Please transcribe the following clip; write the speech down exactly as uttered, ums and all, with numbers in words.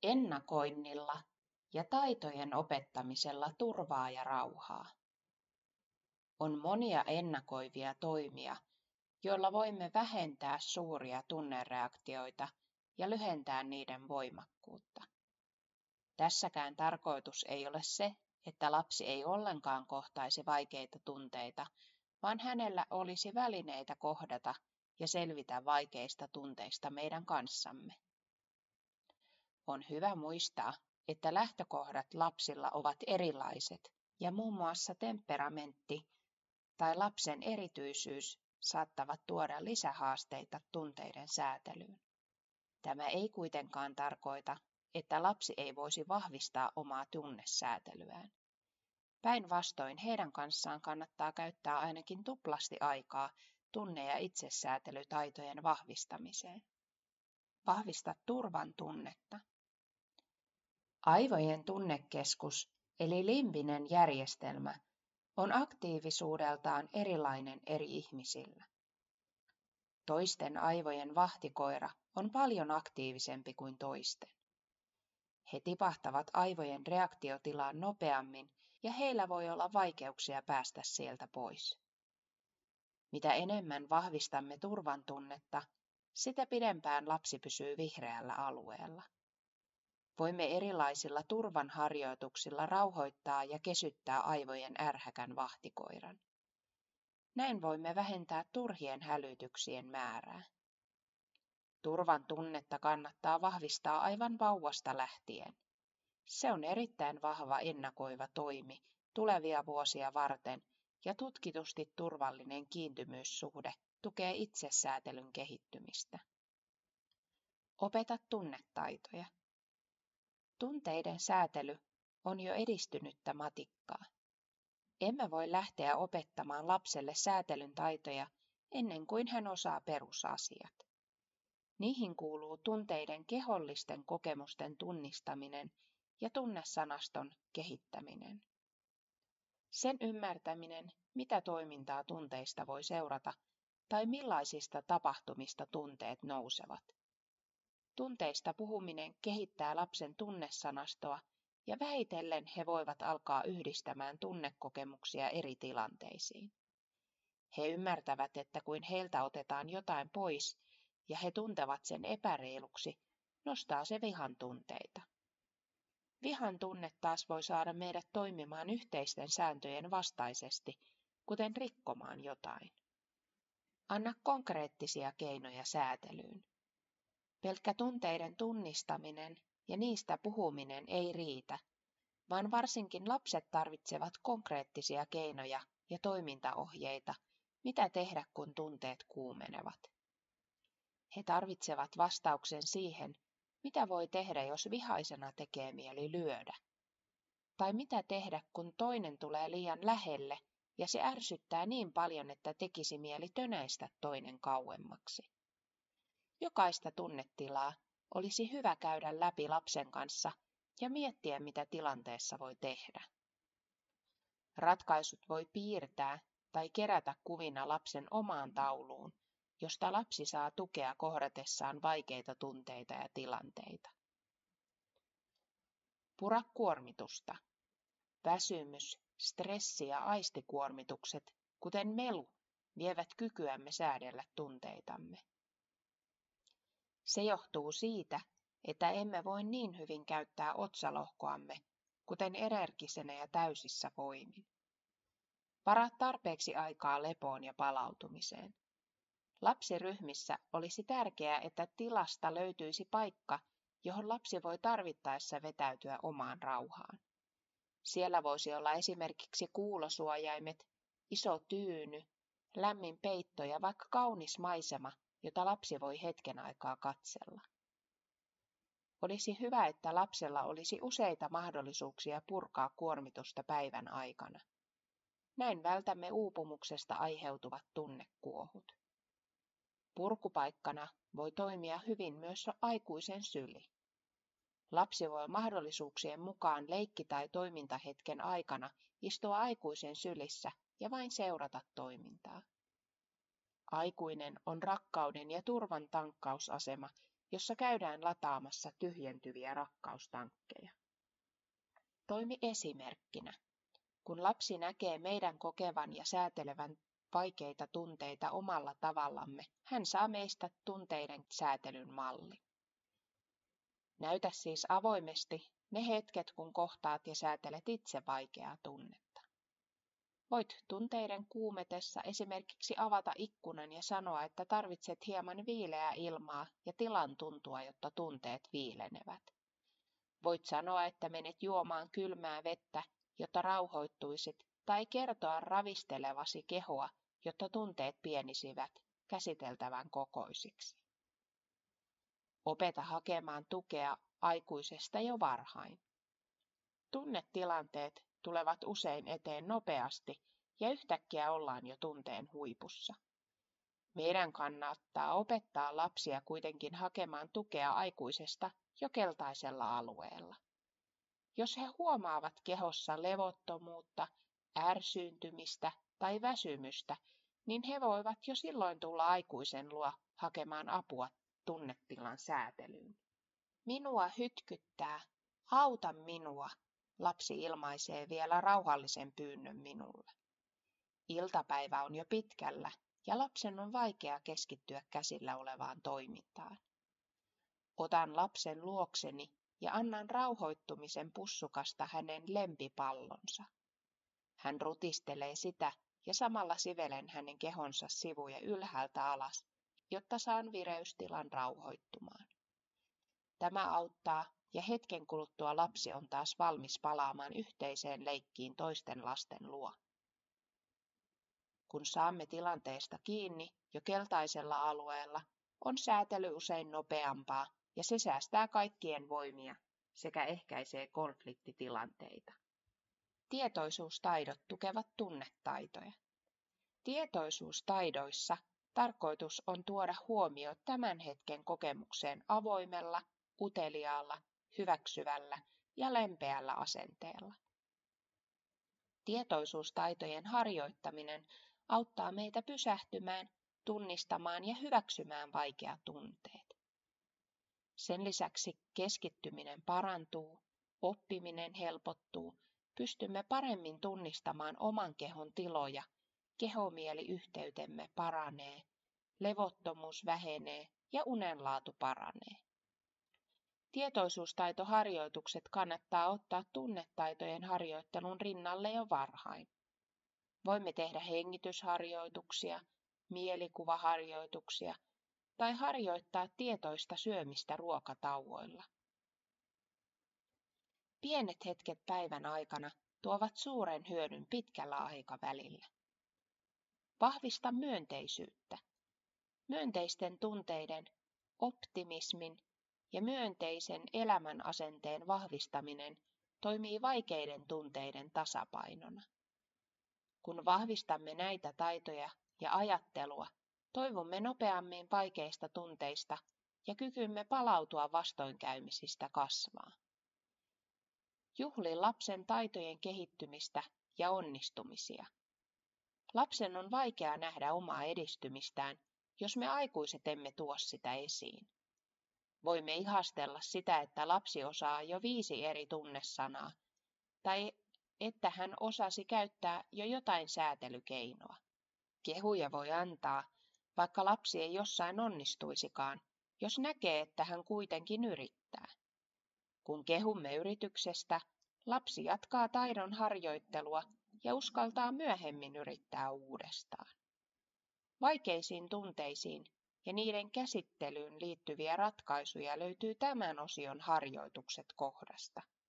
ennakoinnilla ja taitojen opettamisella turvaa ja rauhaa. On monia ennakoivia toimia, joilla voimme vähentää suuria tunnereaktioita ja lyhentää niiden voimakkuutta. Tässäkään tarkoitus ei ole se, että lapsi ei ollenkaan kohtaisi vaikeita tunteita, vaan hänellä olisi välineitä kohdata ja selvitä vaikeista tunteista meidän kanssamme. On hyvä muistaa, että lähtökohdat lapsilla ovat erilaiset ja muun muassa temperamentti tai lapsen erityisyys saattavat tuoda lisähaasteita tunteiden säätelyyn. Tämä ei kuitenkaan tarkoita, että lapsi ei voisi vahvistaa omaa tunnesäätelyään. Päinvastoin heidän kanssaan kannattaa käyttää ainakin tuplasti aikaa tunne- ja itsesäätelytaitojen vahvistamiseen. Vahvista turvan tunnetta. Aivojen tunnekeskus eli limbinen järjestelmä on aktiivisuudeltaan erilainen eri ihmisillä. Toisten aivojen vahtikoira on paljon aktiivisempi kuin toisten. He tipahtavat aivojen reaktiotilaan nopeammin ja heillä voi olla vaikeuksia päästä sieltä pois. Mitä enemmän vahvistamme turvan tunnetta, sitä pidempään lapsi pysyy vihreällä alueella. Voimme erilaisilla turvan harjoituksilla rauhoittaa ja kesyttää aivojen ärhäkän vahtikoiran. Näin voimme vähentää turhien hälytyksien määrää. Turvan tunnetta kannattaa vahvistaa aivan vauvasta lähtien. Se on erittäin vahva ennakoiva toimi tulevia vuosia varten ja tutkitusti turvallinen kiintymyssuhde tukee itsesäätelyn kehittymistä. Opeta tunnetaitoja. Tunteiden säätely on jo edistynyttä matikkaa. Emme voi lähteä opettamaan lapselle säätelyn taitoja ennen kuin hän osaa perusasiat. Niihin kuuluu tunteiden kehollisten kokemusten tunnistaminen ja tunnesanaston kehittäminen. Sen ymmärtäminen, mitä toimintaa tunteista voi seurata tai millaisista tapahtumista tunteet nousevat. Tunteista puhuminen kehittää lapsen tunnesanastoa ja vähitellen he voivat alkaa yhdistämään tunnekokemuksia eri tilanteisiin. He ymmärtävät, että kun heiltä otetaan jotain pois ja he tuntevat sen epäreiluksi, nostaa se vihan tunteita. Vihan tunne taas voi saada meidät toimimaan yhteisten sääntöjen vastaisesti, kuten rikkomaan jotain. Anna konkreettisia keinoja säätelyyn. Pelkkä tunteiden tunnistaminen ja niistä puhuminen ei riitä, vaan varsinkin lapset tarvitsevat konkreettisia keinoja ja toimintaohjeita, mitä tehdä kun tunteet kuumenevat. He tarvitsevat vastauksen siihen, mitä voi tehdä, jos vihaisena tekee mieli lyödä. Tai mitä tehdä, kun toinen tulee liian lähelle ja se ärsyttää niin paljon, että tekisi mieli tönäistä toinen kauemmaksi. Jokaista tunnetilaa olisi hyvä käydä läpi lapsen kanssa ja miettiä, mitä tilanteessa voi tehdä. Ratkaisut voi piirtää tai kerätä kuvina lapsen omaan tauluun, josta lapsi saa tukea kohdatessaan vaikeita tunteita ja tilanteita. Pura kuormitusta. Väsymys, stressi ja aistikuormitukset, kuten melu, vievät kykyämme säädellä tunteitamme. Se johtuu siitä, että emme voi niin hyvin käyttää otsalohkoamme, kuten energisenä ja täysissä voimin. Varaa tarpeeksi aikaa lepoon ja palautumiseen. Lapsiryhmissä olisi tärkeää, että tilasta löytyisi paikka, johon lapsi voi tarvittaessa vetäytyä omaan rauhaan. Siellä voisi olla esimerkiksi kuulosuojaimet, iso tyyny, lämmin peitto ja vaikka kaunis maisema, jota lapsi voi hetken aikaa katsella. Olisi hyvä, että lapsella olisi useita mahdollisuuksia purkaa kuormitusta päivän aikana. Näin vältämme uupumuksesta aiheutuvat tunnekuohut. Purkupaikkana voi toimia hyvin myös aikuisen syli. Lapsi voi mahdollisuuksien mukaan leikki- tai toimintahetken aikana istua aikuisen sylissä ja vain seurata toimintaa. Aikuinen on rakkauden ja turvan tankkausasema, jossa käydään lataamassa tyhjentyviä rakkaustankkeja. Toimi esimerkkinä. Kun lapsi näkee meidän kokevan ja säätelevän vaikeita tunteita omalla tavallamme, hän saa meistä tunteiden säätelyn mallin. Näytä siis avoimesti ne hetket, kun kohtaat ja säätelet itse vaikeaa tunnetta. Voit tunteiden kuumetessa esimerkiksi avata ikkunan ja sanoa, että tarvitset hieman viileää ilmaa ja tilan tuntua, jotta tunteet viilenevät. Voit sanoa, että menet juomaan kylmää vettä, jotta rauhoittuisit, tai kertoa ravistelevasi kehoa, jotta tunteet pienisivät käsiteltävän kokoisiksi. Opeta hakemaan tukea aikuisesta jo varhain. Tunnetilanteet tulevat usein eteen nopeasti ja yhtäkkiä ollaan jo tunteen huipussa. Meidän kannattaa opettaa lapsia kuitenkin hakemaan tukea aikuisesta jo keltaisella alueella. Jos he huomaavat kehossa levottomuutta, ärsyyntymistä tai väsymystä, niin he voivat jo silloin tulla aikuisen luo hakemaan apua tunnetilan säätelyyn. Minua hytkyttää, auta minua, lapsi ilmaisee vielä rauhallisen pyynnön minulle. Iltapäivä on jo pitkällä ja lapsen on vaikea keskittyä käsillä olevaan toimintaan. Otan lapsen luokseni ja annan rauhoittumisen pussukasta hänen lempipallonsa. Hän rutistelee sitä ja samalla sivelen hänen kehonsa sivuja ylhäältä alas, jotta saan vireystilan rauhoittumaan. Tämä auttaa ja hetken kuluttua lapsi on taas valmis palaamaan yhteiseen leikkiin toisten lasten luo. Kun saamme tilanteesta kiinni jo keltaisella alueella, on säätely usein nopeampaa ja se säästää kaikkien voimia sekä ehkäisee konfliktitilanteita. Tietoisuustaidot tukevat tunnetaitoja. Tietoisuustaidoissa tarkoitus on tuoda huomio tämän hetken kokemukseen avoimella, uteliaalla, hyväksyvällä ja lempeällä asenteella. Tietoisuustaitojen harjoittaminen auttaa meitä pysähtymään, tunnistamaan ja hyväksymään vaikeat tunteet. Sen lisäksi keskittyminen parantuu, oppiminen helpottuu, pystymme paremmin tunnistamaan oman kehon tiloja, kehomieliyhteytemme paranee, levottomuus vähenee ja unenlaatu paranee. Tietoisuustaitoharjoitukset kannattaa ottaa tunnetaitojen harjoittelun rinnalle jo varhain. Voimme tehdä hengitysharjoituksia, mielikuvaharjoituksia tai harjoittaa tietoista syömistä ruokatauoilla. Pienet hetket päivän aikana tuovat suuren hyödyn pitkällä aikavälillä. Vahvista myönteisyyttä. Myönteisten tunteiden, optimismin ja myönteisen elämän asenteen vahvistaminen toimii vaikeiden tunteiden tasapainona. Kun vahvistamme näitä taitoja ja ajattelua, toivumme nopeammin vaikeista tunteista ja kykymme palautua vastoinkäymisistä kasvaa. Juhli lapsen taitojen kehittymistä ja onnistumisia. Lapsen on vaikea nähdä omaa edistymistään, jos me aikuiset emme tuo sitä esiin. Voimme ihastella sitä, että lapsi osaa jo viisi eri tunnesanaa, tai että hän osasi käyttää jo jotain säätelykeinoa. Kehuja voi antaa, vaikka lapsi ei jossain onnistuisikaan, jos näkee, että hän kuitenkin yrittää. Kun kehumme yrityksestä, lapsi jatkaa taidon harjoittelua ja uskaltaa myöhemmin yrittää uudestaan. Vaikeisiin tunteisiin ja niiden käsittelyyn liittyviä ratkaisuja löytyy tämän osion harjoitukset kohdasta.